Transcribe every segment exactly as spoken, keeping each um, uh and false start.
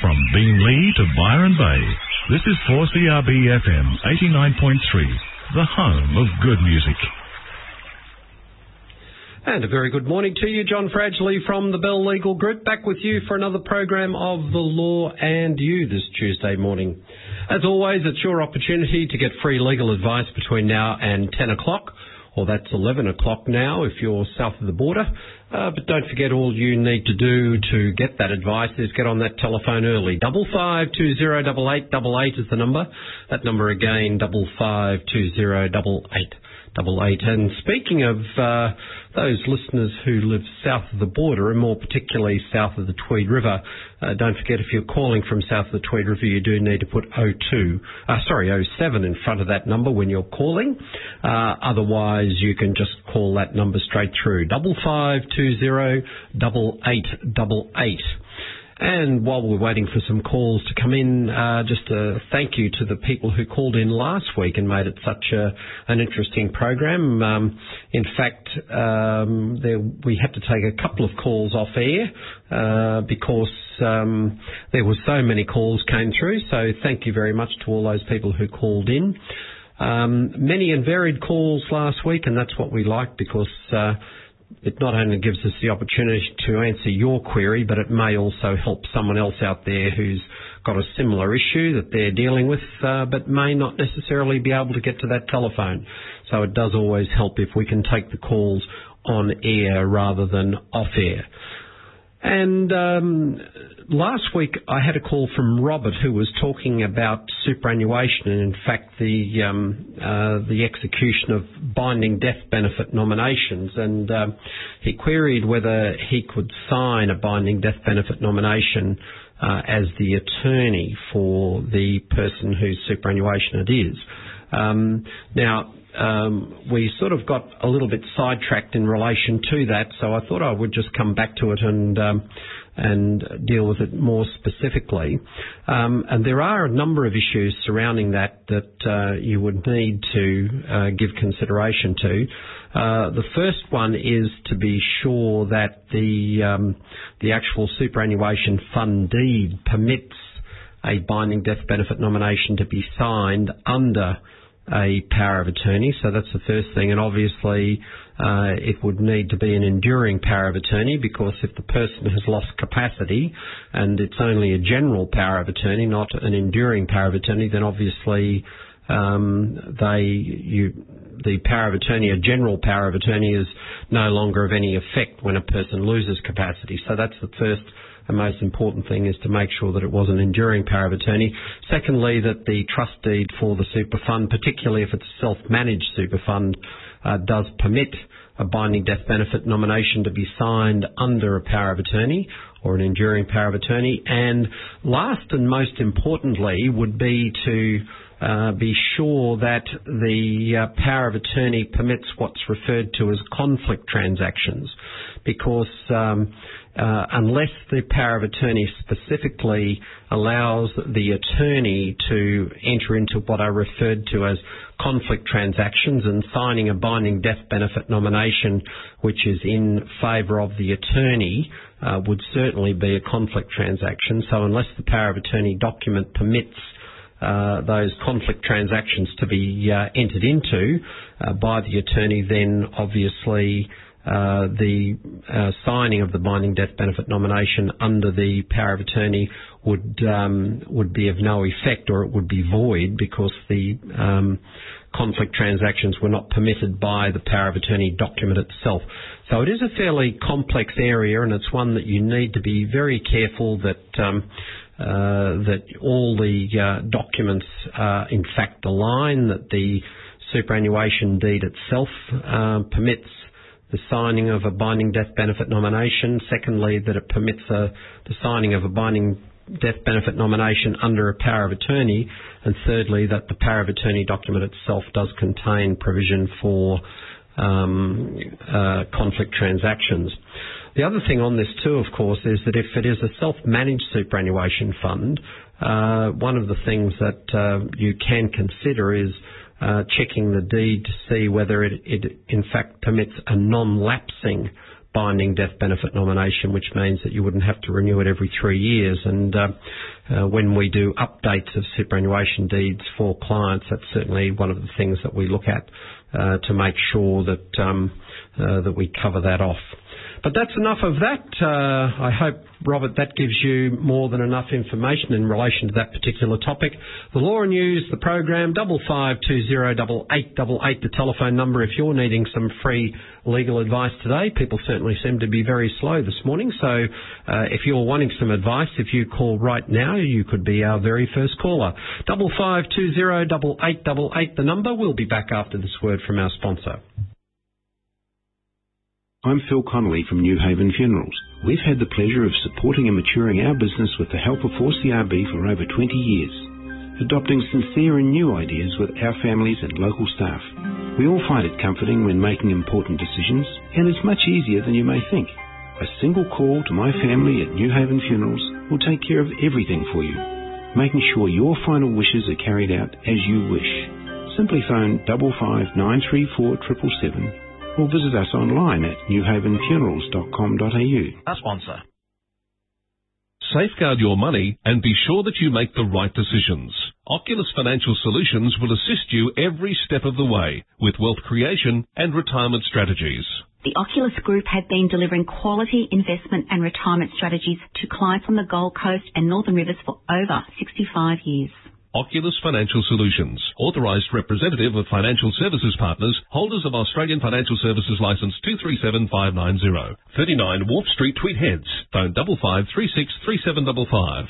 From Beenleigh to Byron Bay, this is four C R B F M eighty-nine point three, the home of good music. And a very good morning to you, John Fradgley from the Bell Legal Group, back with you for another program of The Law and You this Tuesday morning. As always, it's your opportunity to get free legal advice between now and ten o'clock, or that's eleven o'clock now if you're south of the border. Uh, but don't forget, all you need to do to get that advice is get on that telephone early. Double five two zero double eight double eight is the number. That number again, double five two zero double eight double eight. And speaking of uh, those listeners who live south of the border, and more particularly south of the Tweed River, uh, don't forget, if you're calling from south of the Tweed River, you do need to put oh two, uh, sorry, oh seven in front of that number when you're calling. Uh, otherwise, you can just call that number straight through, double five two zero double eight double eight. And while we're waiting for some calls to come in, uh, just a thank you to the people who called in last week and made it such a, an interesting program. Um, in fact, um, there, we had to take a couple of calls off air uh, because um, there were so many calls came through. So thank you very much to all those people who called in. Um, many and varied calls last week, and that's what we like, because uh, it not only gives us the opportunity to answer your query, but it may also help someone else out there who's got a similar issue that they're dealing with, uh, but may not necessarily be able to get to that telephone. So it does always help if we can take the calls on air rather than off air. And um, last week I had a call from Robert, who was talking about superannuation and, in fact, the um, uh, the execution of binding death benefit nominations. And uh, he queried whether he could sign a binding death benefit nomination uh, as the attorney for the person whose superannuation it is. Um, now, Um, we sort of got a little bit sidetracked in relation to that, so I thought I would just come back to it and um, and deal with it more specifically. Um, and there are a number of issues surrounding that that uh, you would need to uh, give consideration to. Uh, the first one is to be sure that the um, the actual superannuation fund deed permits a binding death benefit nomination to be signed under a power of attorney. So that's the first thing. And obviously uh, it would need to be an enduring power of attorney, because if the person has lost capacity and it's only a general power of attorney, not an enduring power of attorney, then obviously um, they you the power of attorney, a general power of attorney, is no longer of any effect when a person loses capacity. So that's the first and most important thing, is to make sure that it was an enduring power of attorney. Secondly, that the trust deed for the super fund, particularly if it's a self-managed super fund, uh, does permit a binding death benefit nomination to be signed under a power of attorney or an enduring power of attorney. And last and most importantly would be to Uh, be sure that the uh, power of attorney permits what's referred to as conflict transactions, because um, uh, unless the power of attorney specifically allows the attorney to enter into what I referred to as conflict transactions, and signing a binding death benefit nomination which is in favour of the attorney uh, would certainly be a conflict transaction. So unless the power of attorney document permits Uh, those conflict transactions to be uh, entered into uh, by the attorney, then obviously uh, the uh, signing of the binding death benefit nomination under the power of attorney would um, would be of no effect, or it would be void, because the um, conflict transactions were not permitted by the power of attorney document itself. So it is a fairly complex area, and it's one that you need to be very careful that um, Uh, that all the uh, documents uh, in fact align, that the superannuation deed itself uh, permits the signing of a binding death benefit nomination. Secondly, that it permits uh, the signing of a binding death benefit nomination under a power of attorney. And thirdly, that the power of attorney document itself does contain provision for um, uh, conflict transactions. The other thing on this too, of course, is that if it is a self-managed superannuation fund, uh, one of the things that uh, you can consider is uh, checking the deed to see whether it, it in fact permits a non-lapsing binding death benefit nomination, which means that you wouldn't have to renew it every three years. And uh, uh, when we do updates of superannuation deeds for clients, that's certainly one of the things that we look at uh, to make sure that um, uh, that we cover that off. But that's enough of that. Uh, I hope, Robert, that gives you more than enough information in relation to that particular topic. The Law and News, the program, double five two zero double eight double eight, the telephone number if you're needing some free legal advice today. People certainly seem to be very slow this morning, so uh, if you're wanting some advice, if you call right now, you could be our very first caller. double five two zero double eight double eight, the number. We'll be back after this word from our sponsor. I'm Phil Connolly from New Haven Funerals. We've had the pleasure of supporting and maturing our business with the help of four C R B for over twenty years, adopting sincere and new ideas with our families and local staff. We all find it comforting when making important decisions, and it's much easier than you may think. A single call to my family at New Haven Funerals will take care of everything for you, making sure your final wishes are carried out as you wish. Simply phone double five nine three four seven seven seven or visit us online at new haven funerals dot com dot a u. Our sponsor. Safeguard your money and be sure that you make the right decisions. Oculus Financial Solutions will assist you every step of the way with wealth creation and retirement strategies. The Oculus Group have been delivering quality investment and retirement strategies to clients on the Gold Coast and Northern Rivers for over sixty-five years. Oculus Financial Solutions, authorised representative of Financial Services Partners, holders of Australian Financial Services Licence two three seven five nine zero, thirty-nine Wharf Street, Tweed Heads. Phone double five three six three seven five five.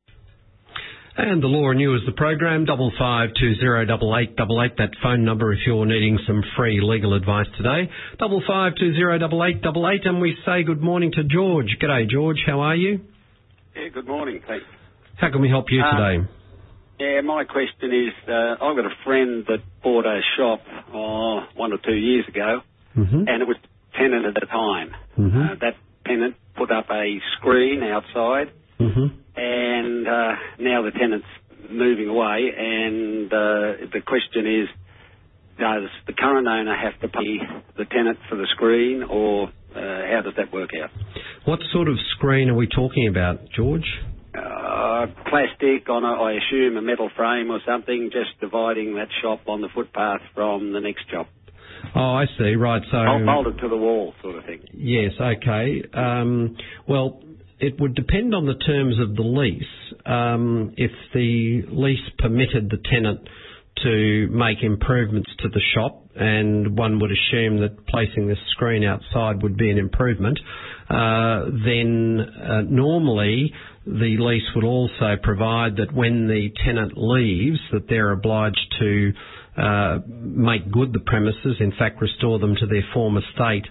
And the Law and You is the program, double five two zero double eight double eight, that phone number if you're needing some free legal advice today, double five two zero double eight double eight, and we say good morning to George. G'day, George. How are you? Yeah, good morning, thanks. How can we help you uh, today? Yeah, my question is, uh, I've got a friend that bought a shop oh, one or two years ago, mm-hmm. and it was tenant at the time. Mm-hmm. Uh, that tenant put up a screen outside, mm-hmm. and uh, now the tenant's moving away, and uh, the question is, does the current owner have to pay the tenant for the screen, or uh, how does that work out? What sort of screen are we talking about, George? Uh, plastic on, a, I assume, a metal frame or something, just dividing that shop on the footpath from the next shop. Oh, I see. Right, so... I'll hold it to the wall sort of thing. Yes, okay. Um, well, it would depend on the terms of the lease. Um, if the lease permitted the tenant to make improvements to the shop, and one would assume that placing this screen outside would be an improvement, uh, then uh, normally the lease would also provide that when the tenant leaves, that they're obliged to uh, make good the premises, in fact restore them to their former state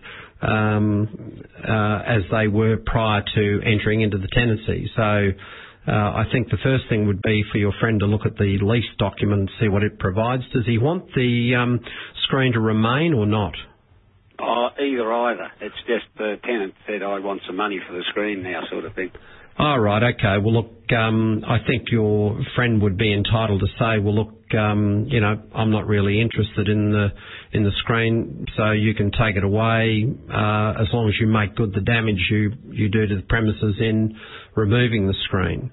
um, uh, as they were prior to entering into the tenancy. So uh, I think the first thing would be for your friend to look at the lease document and see what it provides. Does he want the um, screen to remain or not? Oh, either, either. It's just the tenant said, I want some money for the screen now, sort of thing. Oh, right, okay. Well, look, um, I think your friend would be entitled to say, well, look, um, you know, I'm not really interested in the in the screen, so you can take it away uh, as long as you make good the damage you, you do to the premises in removing the screen.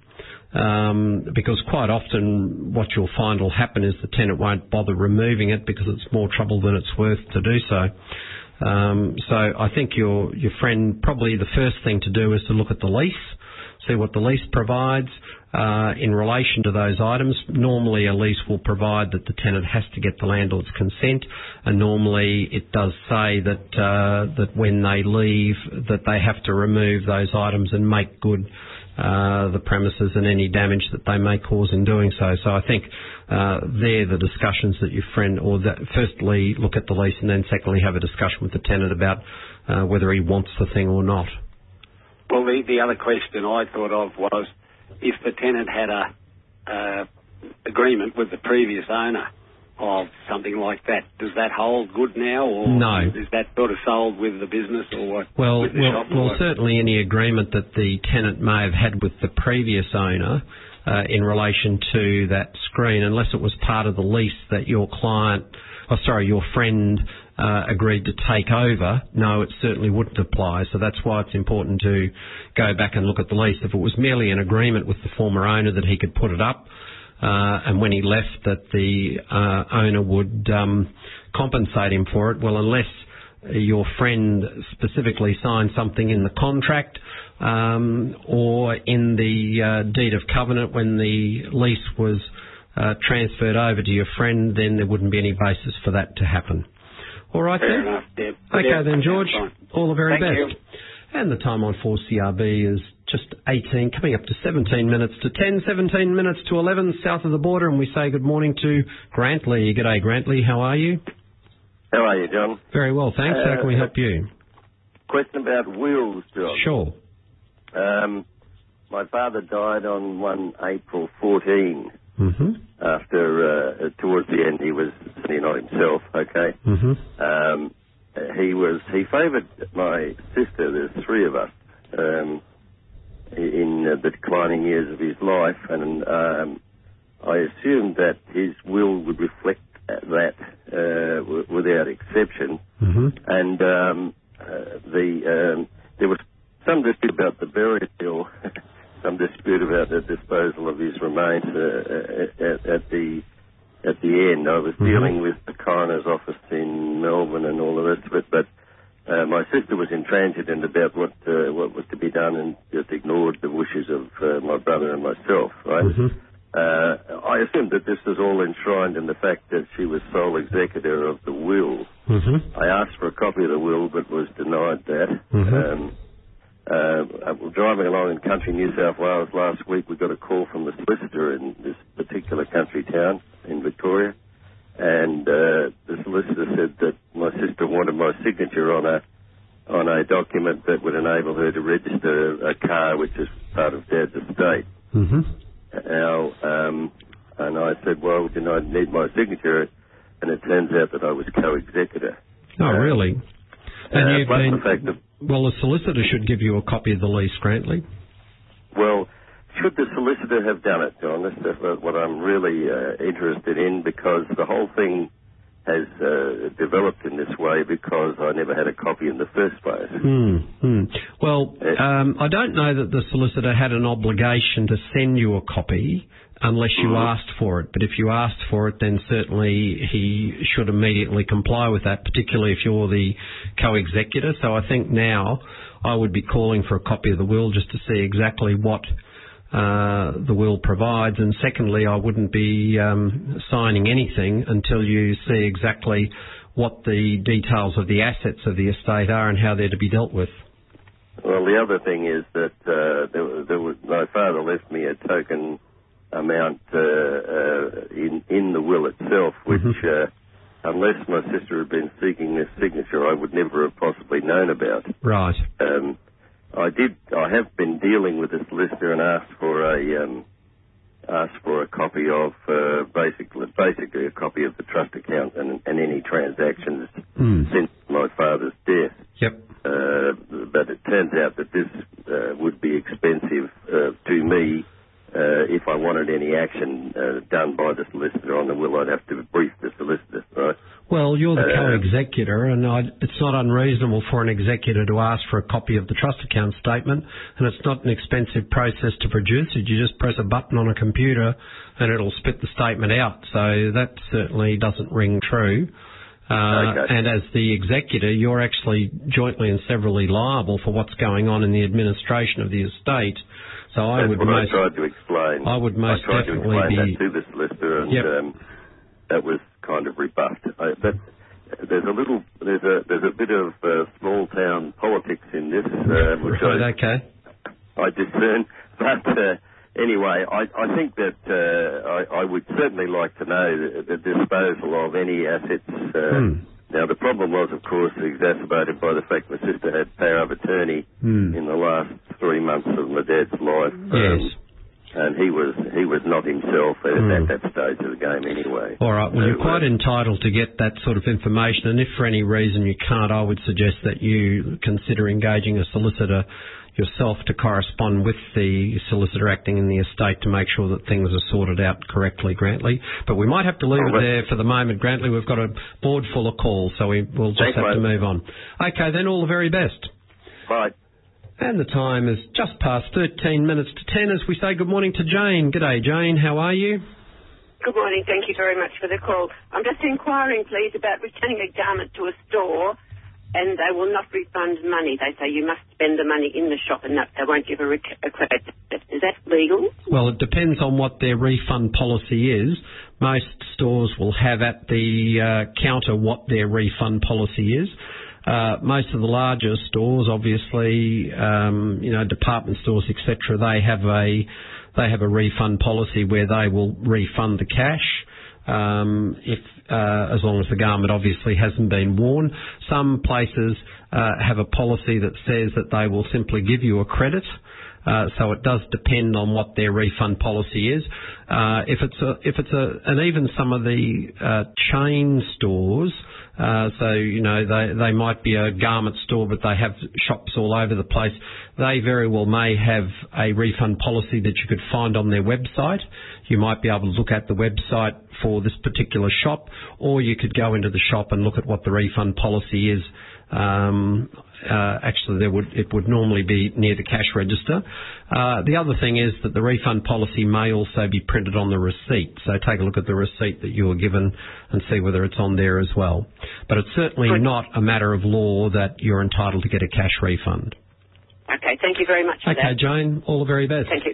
Um, because quite often what you'll find will happen is the tenant won't bother removing it because it's more trouble than it's worth to do so. Um, so I think your your friend, probably the first thing to do is to look at the lease, see what the lease provides uh, in relation to those items. Normally a lease will provide that the tenant has to get the landlord's consent, and normally it does say that uh, that when they leave that they have to remove those items and make good uh, the premises and any damage that they may cause in doing so. So I think uh, they're the discussions that your friend, or that firstly look at the lease and then secondly have a discussion with the tenant about uh, whether he wants the thing or not. Well, the, the other question I thought of was, if the tenant had a uh, agreement with the previous owner of something like that, does that hold good now, or no. is that sort of sold with the business or what? Well, with the well, shop well or certainly any agreement that the tenant may have had with the previous owner uh, in relation to that screen, unless it was part of the lease that your client, oh sorry, your friend uh, agreed to take over, no, it certainly wouldn't apply. So that's why it's important to go back and look at the lease. If it was merely an agreement with the former owner that he could put it up, uh, and when he left that the uh, owner would um, compensate him for it, well, unless your friend specifically signed something in the contract um, or in the uh, deed of covenant when the lease was uh, transferred over to your friend, then there wouldn't be any basis for that to happen. All right, Fair then? enough, Deb. Okay, Deb, then, George. All the very Thank best. You. And the time on four C R B is just eighteen, coming up to seventeen minutes to ten, seventeen minutes to eleven south of the border, and we say good morning to Grantley. G'day, Grantley. How are you? How are you, John? Very well, thanks. Uh, How can we help you? Question about wills, John. Sure. Um, my father died on one April fourteen. Mm-hmm. After, uh, towards the end, he was certainly not himself, okay? Mm-hmm. Um, he was, he favoured my sister, there's three of us, um, in uh, the declining years of his life, and um, I assumed that his will would reflect that uh, w- without exception. Mm-hmm. And um, uh, the um, there was some dispute about the burial, some dispute about the disposal of his remains uh, at, at the at the end. I was Mm-hmm. dealing with the coroner's office in Melbourne and all the rest of it, but uh, my sister was intransigent about what uh, what was to be done and just ignored the wishes of uh, my brother and myself, right? Mm-hmm. Uh, I assumed that this was all enshrined in the fact that she was sole executor of the will. Mm-hmm. I asked for a copy of the will, but was denied that. Mm-hmm. Um, uh, driving along in country New South Wales last week, we got a call from the solicitor in this particular country town in Victoria, and uh, the solicitor said that my sister wanted my signature on a on a document that would enable her to register a car which is part of Dad's estate. Mm-hmm. Now, um, and I said, well, you know, I need my signature, and it turns out that I was co-executor. Oh, uh, really? And uh, you've plus been, the fact that, well, the solicitor should give you a copy of the lease, Grantley. well, should the solicitor have done it, John? That's what I'm really uh, interested in, because the whole thing has uh, developed in this way because I never had a copy in the first place. Mm-hmm. Well, um, I don't know that the solicitor had an obligation to send you a copy unless you Mm-hmm. asked for it. But if you asked for it, then certainly he should immediately comply with that, particularly if you're the co-executor. So I think now I would be calling for a copy of the will just to see exactly what Uh, the will provides, and secondly, I wouldn't be um, signing anything until you see exactly what the details of the assets of the estate are and how they're to be dealt with. Well, the other thing is that uh, there, there was, my father left me a token amount uh, uh, in in the will itself, which, mm-hmm. uh, unless my sister had been seeking this signature, I would never have possibly known about. Right. Um, I did. I have been dealing with this solicitor and asked for a um, asked for a copy of uh, basically basically a copy of the trust account and, and any transactions mm. since my father's death. Yep. Uh, but it turns out that this uh, would be expensive uh, to me. Uh, if I wanted any action uh, done by the solicitor on the will, I'd have to brief the solicitor, right? Well, you're the uh, co-executor, and I'd, it's not unreasonable for an executor to ask for a copy of the trust account statement, and it's not an expensive process to produce it. You just press a button on a computer and it'll spit the statement out. So that certainly doesn't ring true. Uh, okay. And as the executor, you're actually jointly and severally liable for what's going on in the administration of the estate. So I That's would what most, I tried to explain. I would most I tried definitely to explain be, that to the solicitor, and yep. um, that was kind of rebuffed. I, but there's a little, there's a there's a bit of uh, small town politics in this, uh, which right, I okay. I discern. But uh, anyway, I I think that uh, I I would certainly like to know the, the disposal of any assets. Uh, hmm. Now, the problem was, of course, exacerbated by the fact my sister had power of attorney hmm. in the last three months of my dad's life. Yes. Um, and he was he was not himself at, mm. at that stage of the game anyway. All right, well, so, you're quite uh, entitled to get that sort of information, and if for any reason you can't, I would suggest that you consider engaging a solicitor yourself to correspond with the solicitor acting in the estate to make sure that things are sorted out correctly, Grantley. But we might have to leave oh, it there for the moment, Grantley. We've got a board full of calls, so we, we'll just Thanks, have mate. to move on. Okay, then, all the very best. Bye. And the time is just past thirteen minutes to ten as we say good morning to Jane. G'day, Jane. How are you? Good morning. Thank you very much for the call. I'm just inquiring, please, about returning a garment to a store and they will not refund money. They say you must spend the money in the shop and that they won't give a, rec- a credit. Is that legal? Well, it depends on what their refund policy is. Most stores will have at the uh, counter what their refund policy is. Uh, most of the larger stores, obviously, um, you know, department stores, et cetera, they have a they have a refund policy where they will refund the cash. Um, if uh, as long as the garment obviously hasn't been worn. Some places uh, have a policy that says that they will simply give you a credit. Uh, so it does depend on what their refund policy is. Uh, if it's a, if it's a, and even some of the uh, chain stores. Uh, so, you know, they, they might be a garment store, but they have shops all over the place. They very well may have a refund policy that you could find on their website. You might be able to look at the website for this particular shop, or you could go into the shop and look at what the refund policy is. Um, uh, actually, there would it would normally be near the cash register. Uh, the other thing is that the refund policy may also be printed on the receipt. So take a look at the receipt that you were given and see whether it's on there as well. But it's certainly not a matter of law that you're entitled to get a cash refund. Okay, thank you very much for okay, that. Okay, Jane, all the very best. Thank you.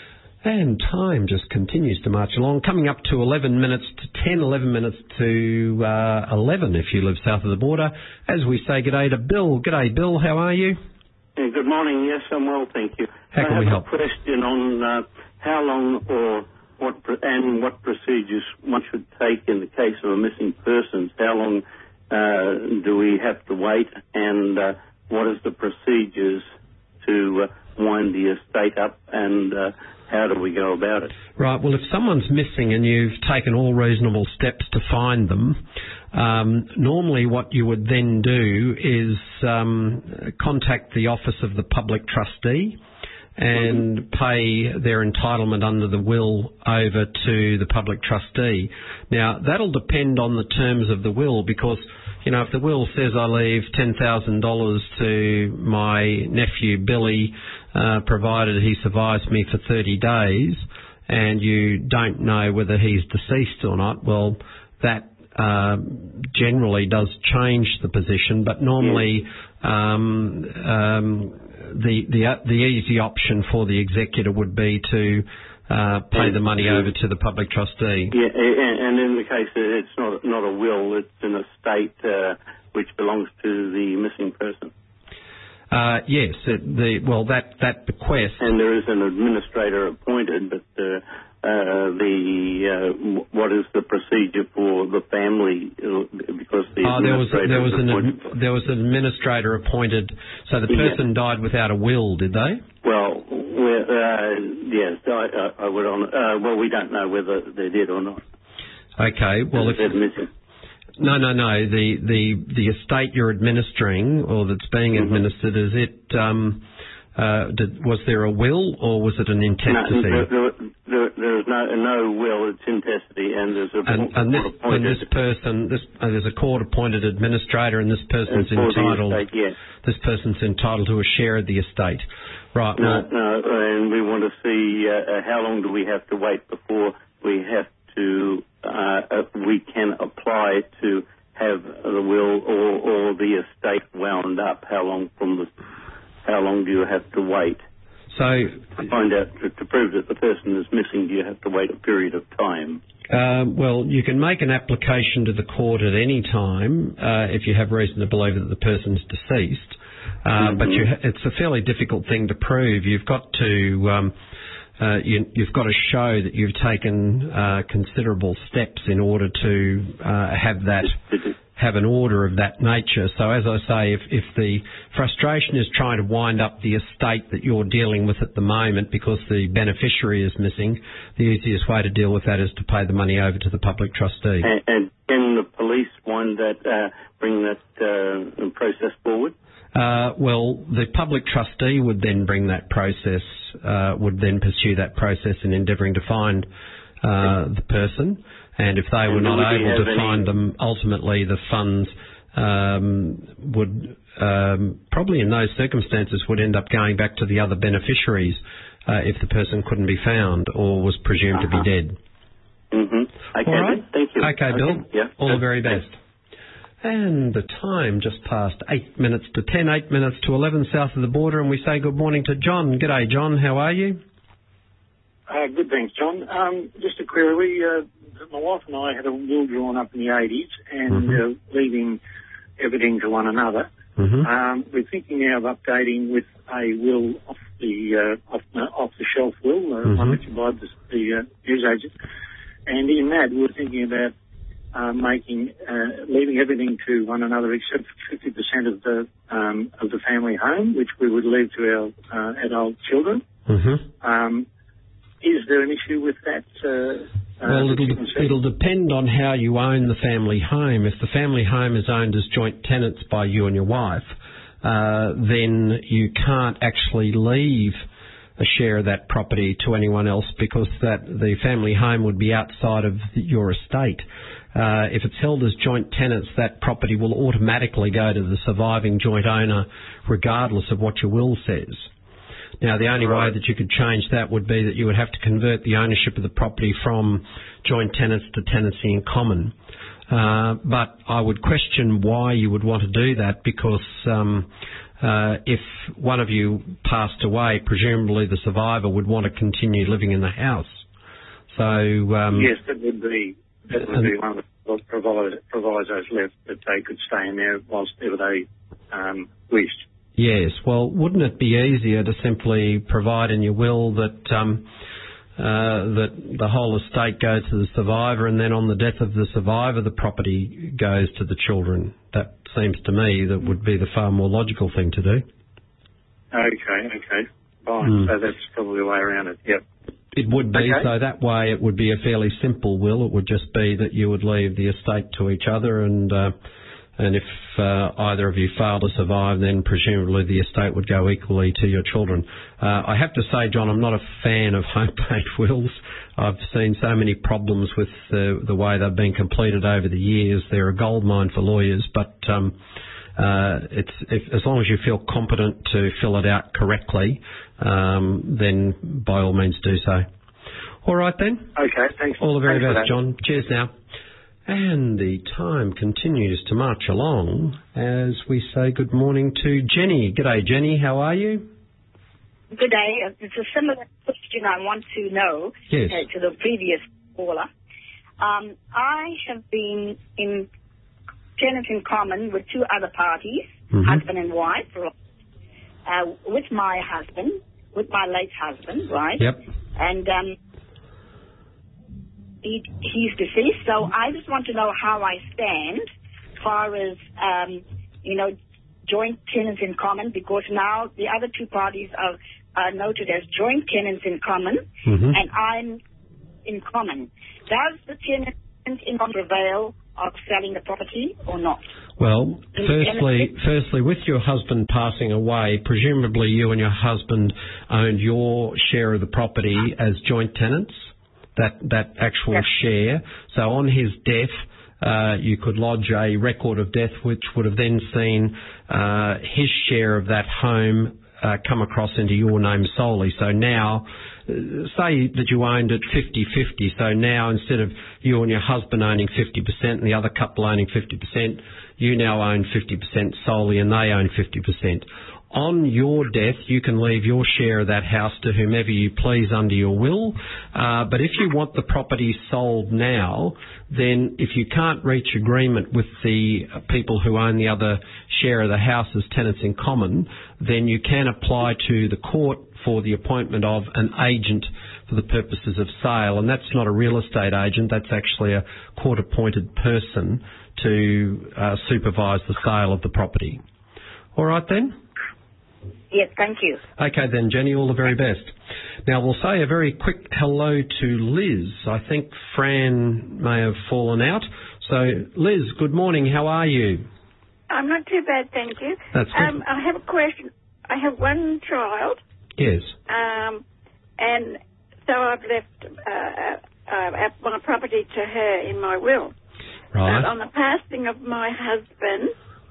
And time just continues to march along, coming up to eleven minutes to ten, eleven minutes to uh, eleven if you live south of the border. As we say g'day to Bill. G'day, Bill. How are you? Yeah, good morning. Yes, I'm well, thank you. How can I have we help? a question on uh, how long or what and what procedures one should take in the case of a missing persons. How long uh, do we have to wait, and uh, what is the procedures to uh, wind the estate up, and uh, how do we go about it? Right, well, if someone's missing and you've taken all reasonable steps to find them, um, normally what you would then do is um, contact the Office of the Public Trustee and mm-hmm. pay their entitlement under the will over to the Public Trustee. Now, that'll depend on the terms of the will because, you know, if the will says I leave ten thousand dollars to my nephew Billy, uh, provided he survives me for thirty days, and you don't know whether he's deceased or not, well, that uh, generally does change the position, but normally um, um, the, the, the easy option for the executor would be to Uh, pay the money over to the public trustee. Yeah, and in the case that it's not not a will, it's an estate uh, which belongs to the missing person. Uh, yes, it, the well that that bequest. And there is an administrator appointed, but uh, uh, the uh, what is the procedure for the family? Because the oh, there was there was an appointed. there was an administrator appointed. So the person yeah. died without a will, did they? Well, uh, yes, I, I would. On, uh, well, we don't know whether they did or not. Okay. Well, if they're missing. No, no, no. The the the estate you're administering, or that's being mm-hmm. administered, is it? Um, uh, did, was there a will, or was it an intestacy? No, there, there, there, there is no no will. It's intestacy, and there's a and, and, this, and this person, this uh, there's a court-appointed administrator, and this person's and entitled. Estate, yes. This person's entitled to a share of the estate. Right. No, well, no, and we want to see uh, how long do we have to wait before we have to uh, uh, we can apply to have the will or, or the estate wound up. How long from the how long do you have to wait? So to find out to, to prove that the person is missing, do you have to wait a period of time? Um, well, you can make an application to the court at any time uh, if you have reason to believe that the person's deceased. Uh, mm-hmm. But you, it's a fairly difficult thing to prove. You've got to um, uh, you, you've got to show that you've taken uh, considerable steps in order to uh, have that have an order of that nature. So as I say, if, if the frustration is trying to wind up the estate that you're dealing with at the moment because the beneficiary is missing, the easiest way to deal with that is to pay the money over to the public trustee. And, and can the police wind that, uh, bring that uh, process forward? Uh, well, the public trustee would then bring that process, uh, would then pursue that process in endeavouring to find uh, the person. And if they and were not able to any... find them, ultimately the funds um, would um, probably in those circumstances would end up going back to the other beneficiaries uh, if the person couldn't be found or was presumed uh-huh. to be dead. Mm-hmm. Okay, all right. Thank you. Okay, okay. Bill. Yeah. All the very best. And the time just passed eight minutes to ten, eight minutes to eleven south of the border, and we say good morning to John. G'day, John. How are you? Uh, good, thanks, John. Um, just a query. We, uh, my wife and I had a will drawn up in the eighties and mm-hmm. uh, leaving everything to one another. Mm-hmm. Um, we're thinking now of updating with a will off the uh, off, uh, off the shelf will, uh, mm-hmm. one that you buy the, the uh, newsagent. And in that, we're thinking about uh, making uh, leaving everything to one another except for fifty percent of the um, of the family home, which we would leave to our uh, adult children. Mm-hmm. Um, Is there an issue with that? Uh, well, uh, it'll, de- it'll depend on how you own the family home. If the family home is owned as joint tenants by you and your wife, uh, then you can't actually leave a share of that property to anyone else because that the family home would be outside of the, your estate. Uh, if it's held as joint tenants, that property will automatically go to the surviving joint owner regardless of what your will says. Now, the only right. way that you could change that would be that you would have to convert the ownership of the property from joint tenants to tenancy in common. Uh, but I would question why you would want to do that because um, uh, if one of you passed away, presumably the survivor would want to continue living in the house. So um, yes, that would be that would be one of the provisos, provisos left that they could stay in there whilst ever they um, wished. Yes, well, wouldn't it be easier to simply provide in your will that um, uh, that the whole estate goes to the survivor and then on the death of the survivor the property goes to the children? That seems to me that would be the far more logical thing to do. Okay, okay, fine. Mm. So that's probably the way around it, yep. It would be, okay. so that way it would be a fairly simple will. It would just be that you would leave the estate to each other and... Uh, And if uh, either of you fail to survive, then presumably the estate would go equally to your children. Uh, I have to say, John, I'm not a fan of home-paid wills. I've seen so many problems with the, the way they've been completed over the years. They're a goldmine for lawyers, but um, uh, it's if, as long as you feel competent to fill it out correctly, um, then by all means do so. All right then. Okay, thanks. All the very thanks best, John. Cheers now. And the time continues to march along as we say good morning to Jenny. G'day, Jenny. How are you? Good day. It's a similar question I want to know yes. uh, to the previous caller. Um, I have been in tenants in common with two other parties, mm-hmm. husband and wife, uh, with my husband, with my late husband, right? Yep. And um, he, he's deceased, so I just want to know how I stand as far as, um, you know, joint tenants in common, because now the other two parties are, are noted as joint tenants in common, mm-hmm. and I'm in common. Does the tenant in common prevail of selling the property or not? Well, firstly, firstly, with your husband passing away, presumably you and your husband owned your share of the property as joint tenants, that, that actual yes. share. So on his death, uh, you could lodge a record of death which would have then seen uh, his share of that home uh, come across into your name solely. So now, uh, say that you owned it fifty-fifty, so now instead of you and your husband owning fifty percent and the other couple owning fifty percent, you now own fifty percent solely and they own fifty percent. On your death, you can leave your share of that house to whomever you please under your will. Uh, but if you want the property sold now, then if you can't reach agreement with the people who own the other share of the house as tenants in common, then you can apply to the court for the appointment of an agent for the purposes of sale, and that's not a real estate agent, that's actually a court-appointed person to uh, supervise the sale of the property. All right then? Yes, thank you. Okay then, Jenny, all the very best. Now, we'll say a very quick hello to Liz. I think Fran may have fallen out. So, Liz, good morning. How are you? I'm not too bad, thank you. That's good. Um, I have a question. I have one child. Yes. Um, and so I've left uh, uh, my property to her in my will. Right. But on the passing of my husband,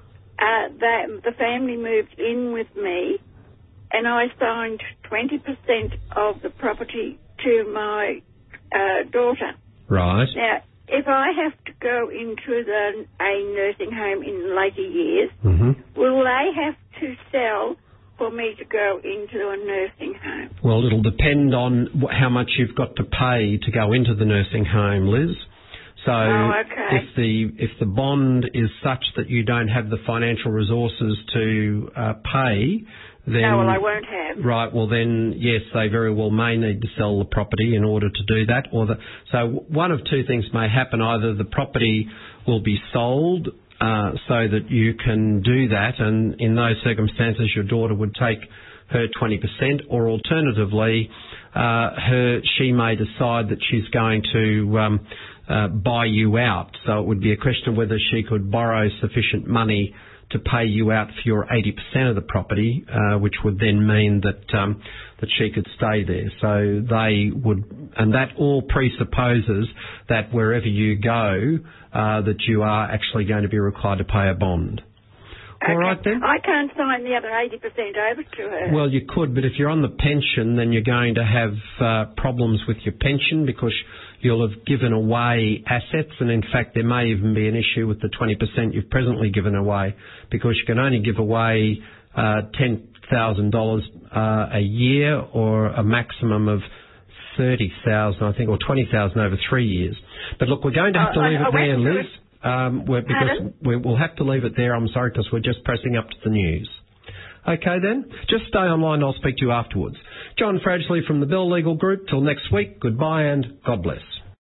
uh, they, the family moved in with me, and I signed twenty percent of the property to my uh, daughter. Right. Now, if I have to go into the, a nursing home in later years, mm-hmm. will they have to sell for me to go into a nursing home? Well, it'll depend on wh- how much you've got to pay to go into the nursing home, Liz. So oh, okay. if the if the bond is such that you don't have the financial resources to uh, pay, then... No, well, I won't have. Right, well then, yes, they very well may need to sell the property in order to do that. Or the, so one of two things may happen. Either the property will be sold uh, so that you can do that, and in those circumstances your daughter would take her twenty percent, or alternatively, uh, her she may decide that she's going to um, uh, buy you out. So it would be a question of whether she could borrow sufficient money to pay you out for your eighty percent of the property, uh, which would then mean that um, that she could stay there. So they would, and that all presupposes that wherever you go, uh, that you are actually going to be required to pay a bond. Okay. All right then? I can't sign the other eighty percent over to her. Well, you could, but if you're on the pension, then you're going to have uh, problems with your pension because you'll have given away assets, and in fact there may even be an issue with the twenty percent you've presently given away, because you can only give away uh, ten thousand dollars uh, a year, or a maximum of thirty thousand dollars, I think, or twenty thousand dollars over three years. But look, we're going to have to oh, leave I, it I there, Liz, um, we're, because we, we'll have to leave it there, I'm sorry, because we're just pressing up to the news. Okay then, just stay online, I'll speak to you afterwards. John Fradgley from the Bell Legal Group. Till next week, goodbye and God bless.